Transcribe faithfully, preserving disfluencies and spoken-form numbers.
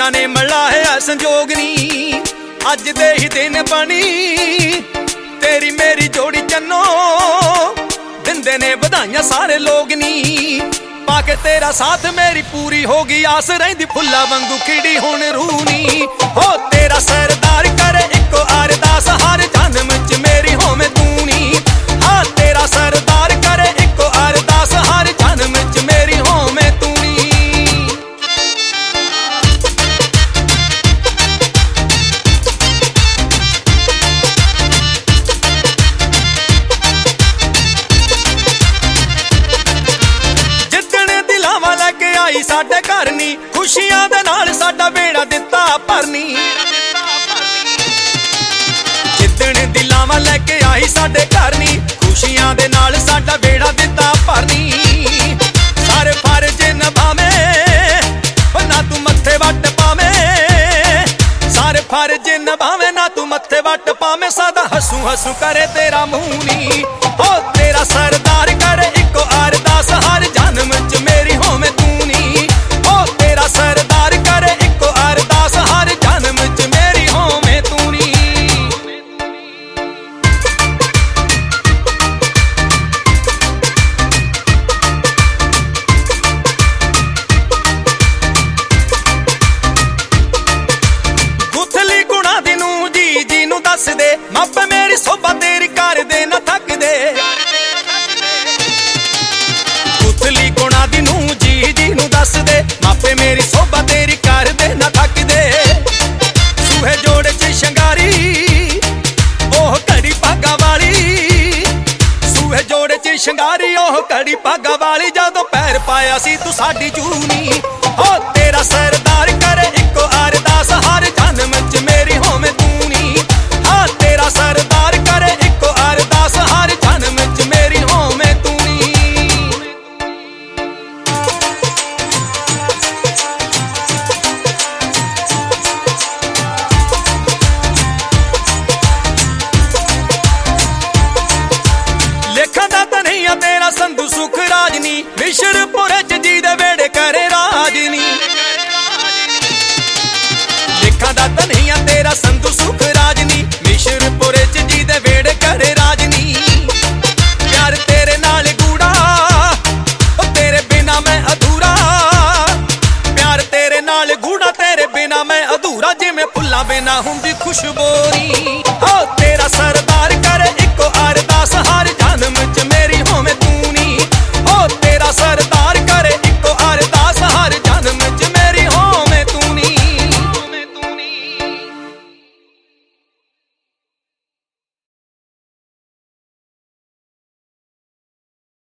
ਰੱਬਾ ਨੇ ਮਿਲਾਇਆ ਸੰਜੋਗ ਨੀ ਅੱਜ ਦੇ ਹੀ ਦਿਨ ਬਣੀ तेरी मेरी जोड़ी चन्नो दिंदे ने बधाइयां सारे लोग नी पाके तेरा साथ मेरी पूरी होगी आस रहिंदी फुल्ला वांगू खिड़ी हुण रूनी हो तेरा सरदार करे इको अरदास हर जन्म च मेरी होवे तू नी हाँ तेरा सरदार करे इको अरदास हर जन्म च मेरी होवे तू नी साडे घर नी खुशियां दे नाल साडा बेड़ा दिता भरनी जिद्दण दिलावां लैके आई साडे घर नी खुशियां दे नाल साडा बेड़ा दिता भरनी सारे फर्ज निभावे ना तू मत्थे वट पावे सारे फर्ज निभावे ना तू मत्थे वट पावे सदा हसू हसू करे तेरा मुंह नी ओ तेरा सरदार करे इको अरदास हर जन्म च मेरी होवे तू नी सरदार करे इको अरदास हर जन्म च मेरी होवे तू नी गुथली गुणा दी नू जी जी नू दस दे मप मेरी सोभा तेरी कर दे ना थक दे गुथली गुणा दी नू जी जी नू दस दे मापे मेरी सोभा तेरी कर दे ना थक दे सूहे जोड़े च शंगारी ओह घड़ी भागा वाली सूहे जोड़े च शंगारी ओह घड़ी भागा वाली जदों पैर पाया सी तू साडी जूनी ओ तेरा सरदार करे इको अरदास हर जन्म च मेरी होवे तू नी हाँ तेरा सरदार करे इको अरदास हर जन्म च मेरी होवे तू नी तेरा संधू सुख राजनी मिश्रपुर च जी दे वेड़े करे राजनी लिखा दा धनिया तेरा संधू सुख राजनी मिश्रपुर च जी दे वेड़े करे राजनी प्यार तेरे नाल गूड़ा ओ तेरे बिना मैं अधूरा प्यार तेरे नाल गूड़ा तेरे बिना मैं अधूरा जिवें फुल्लां बिना हुंदी खुशबू नी ओ तेरा सर